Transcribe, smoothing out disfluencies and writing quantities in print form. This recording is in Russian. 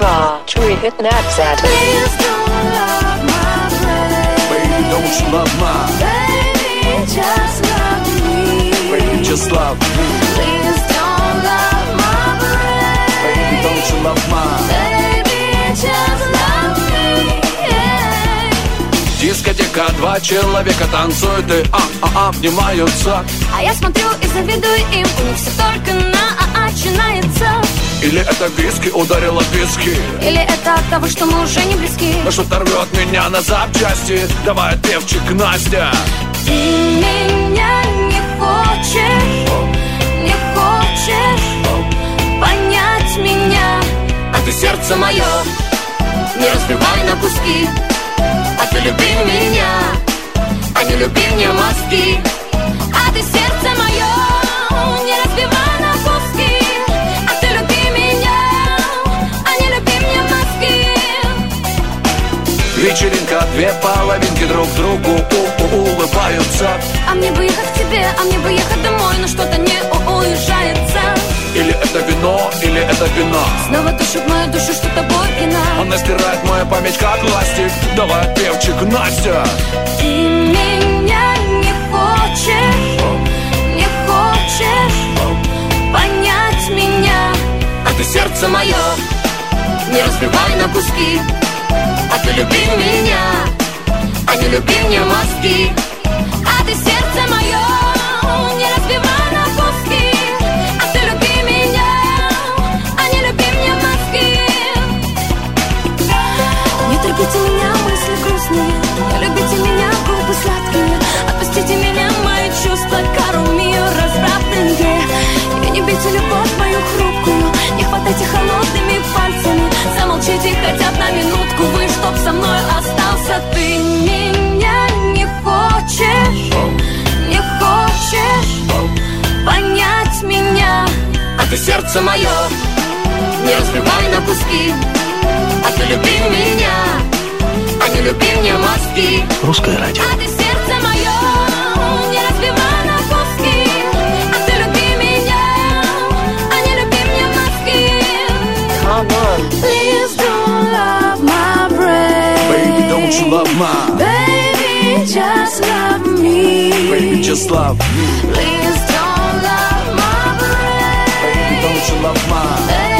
scratch, re-hit that. Please don't love my brain. Baby, don't you love mine? Baby, just love me. Baby, just love me. Please don't love my brain. Baby, don't you love mine? Baby, just love me. Yeah. Дискотека, два человека танцуют и обнимаются. А я смотрю и завидую им, у них все только начинается. Или это виски ударила виски, Или это от того, что мы уже не близки. но что-то рвет меня на запчасти. Давай, певчик, Настя. Ты меня не хочешь понять меня. А ты сердце мое Не разбивай на куски, а ты люби меня, а не люби мне мозги. А ты сердце мое не разбивай на куски, а ты люби меня, а не люби мне мозги. Вечеринка, две половинки друг другу улыбаются. А мне бы ехать к тебе, а мне бы ехать домой, но что-то не уезжается. Или это вино, или это вино. Снова душит мою душу, что тобой пьяна. Она стирает мою память, как ластик. Давай, певчик, Настя. Ты меня не хочешь понять меня. А ты сердце мое Не разбивай на куски, а ты люби меня, а не люби мне мозги. А ты сердце мое не разбивай на куски, а ты люби меня, а не люби мне мозги. Не трогайте меня, мысли грустные, не любите меня, губы сладкие. Отпустите меня, мои чувства, кару мию развратные. И не бейте любовь мою хрупкую, не хватайте холодными пальцами. Замолчите хотя бы на минутку вы, чтоб со мной остался. Ты меня не хочешь понять меня. а ты сердце мое Не разбивай на куски, а ты люби меня, а не люби мне мозги. Русское радио. А ты сердце мое не разбивай на куски, а ты люби меня, а не люби мне мозги. Come on. Please don't love my brain. Baby, don't you love mine? Baby, just love me. Baby, just love me. Please don't love my brain. Baby, don't you love mine?